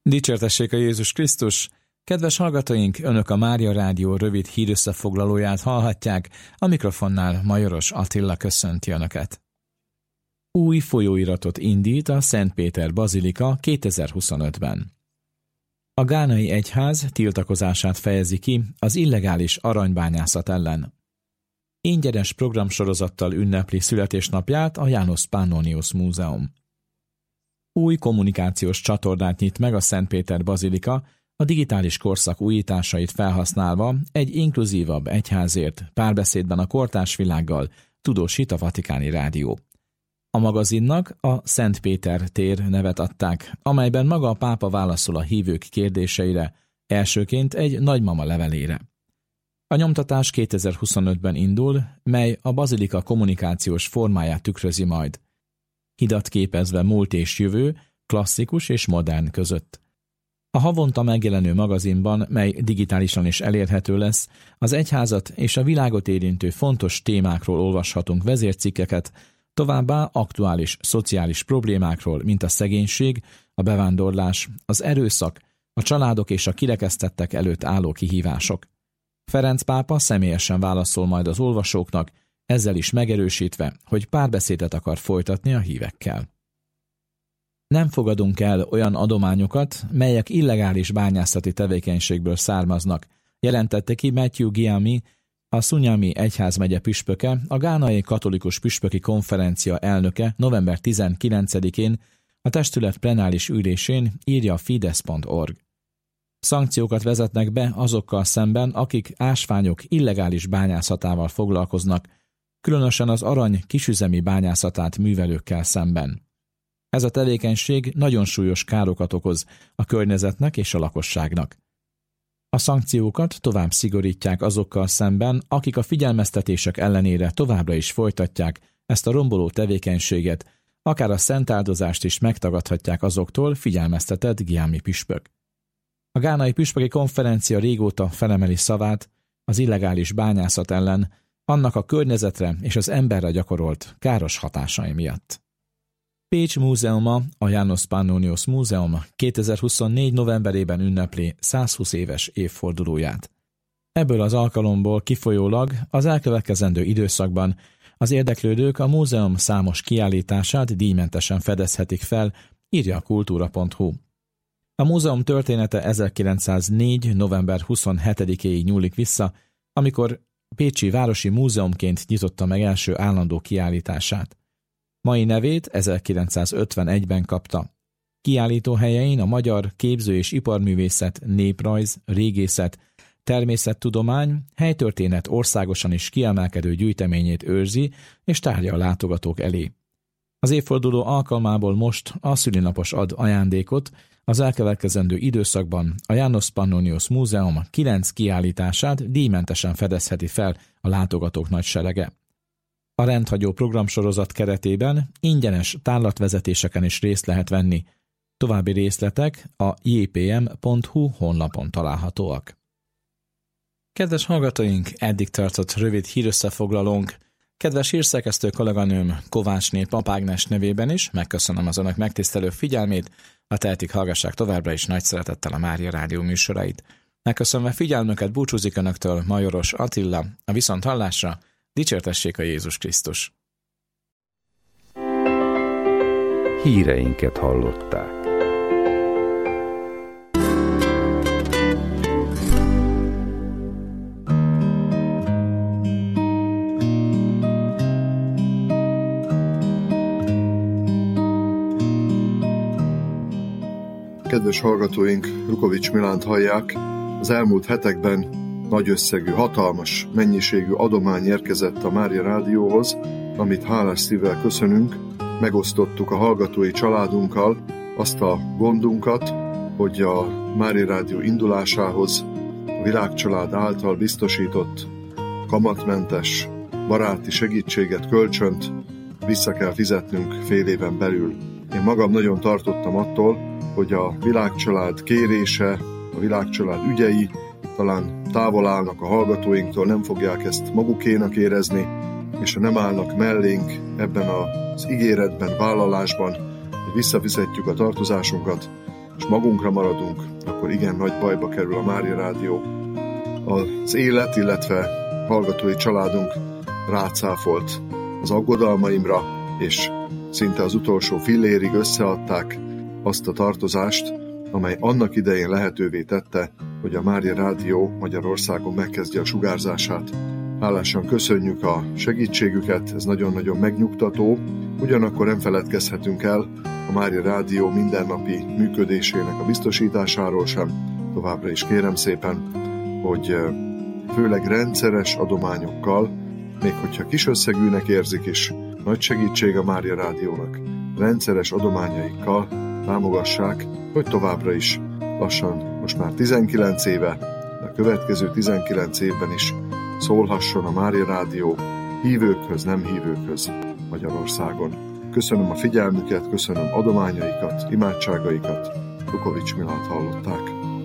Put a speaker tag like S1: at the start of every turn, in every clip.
S1: Dicsértessék a Jézus Krisztus! Kedves hallgatóink, Önök a Mária Rádió rövid hírösszefoglalóját hallhatják, a mikrofonnál Majoros Attila köszönti Önöket. Új folyóiratot indít a Szent Péter Bazilika 2025-ben. A gánai egyház tiltakozását fejezi ki az illegális aranybányászat ellen. Ingyenes programsorozattal ünnepli születésnapját a Janus Pannonius Múzeum. Új kommunikációs csatornát nyit meg a Szent Péter Bazilika, a digitális korszak újításait felhasználva egy inkluzívabb egyházért párbeszédben a kortárs világgal, tudósít a Vatikáni Rádió. A magazinnak a Szent Péter tér nevet adták, amelyben maga a pápa válaszol a hívők kérdéseire, elsőként egy nagymama levelére. A nyomtatás 2025-ben indul, mely a bazilika kommunikációs formáját tükrözi majd. Hidat képezve múlt és jövő, klasszikus és modern között. A havonta megjelenő magazinban, mely digitálisan is elérhető lesz, az egyházat és a világot érintő fontos témákról olvashatunk vezércikkeket, továbbá aktuális szociális problémákról, mint a szegénység, a bevándorlás, az erőszak, a családok és a kirekesztettek előtt álló kihívások. Ferenc pápa személyesen válaszol majd az olvasóknak, ezzel is megerősítve, hogy párbeszédet akar folytatni a hívekkel. Nem fogadunk el olyan adományokat, melyek illegális bányászati tevékenységből származnak, jelentette ki Matthew Giami, a Sunyami egyházmegye püspöke, a gánai katolikus püspöki konferencia elnöke november 19-én a testület plenáris ülésén, írja a Fides.org. Szankciókat vezetnek be azokkal szemben, akik ásványok illegális bányászatával foglalkoznak, különösen az arany kisüzemi bányászatát művelőkkel szemben. Ez a tevékenység nagyon súlyos károkat okoz a környezetnek és a lakosságnak. A szankciókat tovább szigorítják azokkal szemben, akik a figyelmeztetések ellenére továbbra is folytatják ezt a romboló tevékenységet, akár a szentáldozást is megtagadhatják azoktól, figyelmeztetett Giami püspök. A gánai püspöki konferencia régóta felemeli szavát az illegális bányászat ellen, annak a környezetre és az emberre gyakorolt káros hatásai miatt. Pécs múzeuma, a Janus Pannonius Múzeum 2024. novemberében ünnepli 120 éves évfordulóját. Ebből az alkalomból kifolyólag az elkövetkezendő időszakban az érdeklődők a múzeum számos kiállítását díjmentesen fedezhetik fel, írja a kultúra.hu. A múzeum története 1904. november 27-éig nyúlik vissza, amikor Pécsi Városi Múzeumként nyitotta meg első állandó kiállítását. Mai nevét 1951-ben kapta. Kiállítóhelyein a magyar képző- és iparművészet, néprajz, régészet, természettudomány, helytörténet országosan is kiemelkedő gyűjteményét őrzi és tárja a látogatók elé. Az évforduló alkalmából most a szülinapos ad ajándékot, az elkövetkezendő időszakban a Janus Pannonius Múzeum 9 kiállítását díjmentesen fedezheti fel a látogatók nagy serege. A rendhagyó programsorozat keretében ingyenes tárlatvezetéseken is részt lehet venni. További részletek a jpm.hu honlapon találhatóak. Kedves hallgatóink, eddig tartott rövid hírösszefoglalónk. Kedves hírszerkesztő kolléganőm Kovácsné Papágnes nevében is megköszönöm az önök megtisztelő figyelmét, a tehetik hallgassák továbbra is nagy szeretettel a Mária Rádió műsorait. Megköszönve figyelmüket búcsúzik önöktől Majoros Attila, a viszonthallásra, dicsértessék a Jézus Krisztus!
S2: Híreinket hallották.
S3: Kedves hallgatóink, Rukovics Milánt hallják. Az elmúlt hetekben nagy összegű, hatalmas mennyiségű adomány érkezett a Mária Rádióhoz, amit hálás szívvel köszönünk. Megosztottuk a hallgatói családunkkal azt a gondunkat, hogy a Mária Rádió indulásához a Világcsalád által biztosított kamatmentes baráti segítséget, kölcsönt vissza kell fizetnünk fél éven belül. Én magam nagyon tartottam attól, hogy a Világcsalád kérése, a Világcsalád ügyei talán távol állnak a hallgatóinktól, nem fogják ezt magukénak érezni, és ha nem állnak mellénk ebben az ígéretben, vállalásban, hogy visszafizetjük a tartozásunkat, és magunkra maradunk, akkor igen nagy bajba kerül a Mária Rádió. Az élet, illetve hallgatói családunk rácáfolt az aggodalmaimra, és szinte az utolsó fillérig összeadták azt a tartozást, amely annak idején lehetővé tette, hogy a Mária Rádió Magyarországon megkezdje a sugárzását. Hálásan köszönjük a segítségüket, ez nagyon-nagyon megnyugtató. Ugyanakkor nem feledkezhetünk el a Mária Rádió mindennapi működésének a biztosításáról sem. Továbbra is kérem szépen, hogy főleg rendszeres adományokkal, még hogyha kis összegűnek érzik is, nagy segítség a Mária Rádiónak, rendszeres adományaikkal támogassák, hogy továbbra is lassan, most már 19 éve, de a következő 19 évben is szólhasson a Mária Rádió hívőkhöz, nem hívőkhöz Magyarországon. Köszönöm a figyelmüket, köszönöm adományaikat, imádságaikat. Rukovics Milánt hallották.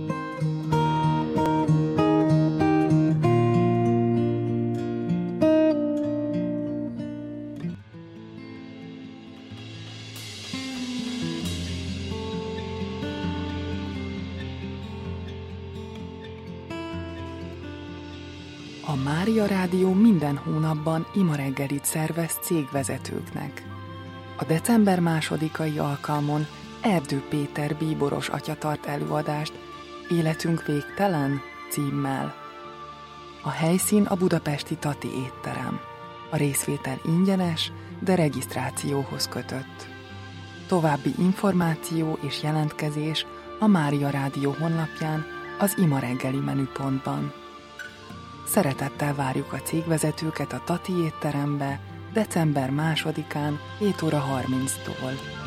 S4: A Mária Rádió minden hónapban imareggelit szervez cégvezetőknek. A december 2-ai alkalmon Erdő Péter bíboros atya tart előadást Életünk végtelen címmel. A helyszín a budapesti Tati étterem. A részvétel ingyenes, de regisztrációhoz kötött. További információ és jelentkezés a Mária Rádió honlapján az Ima reggeli menüpontban. Szeretettel várjuk a cégvezetőket a Tati étterembe december 2-án 7:30-tól.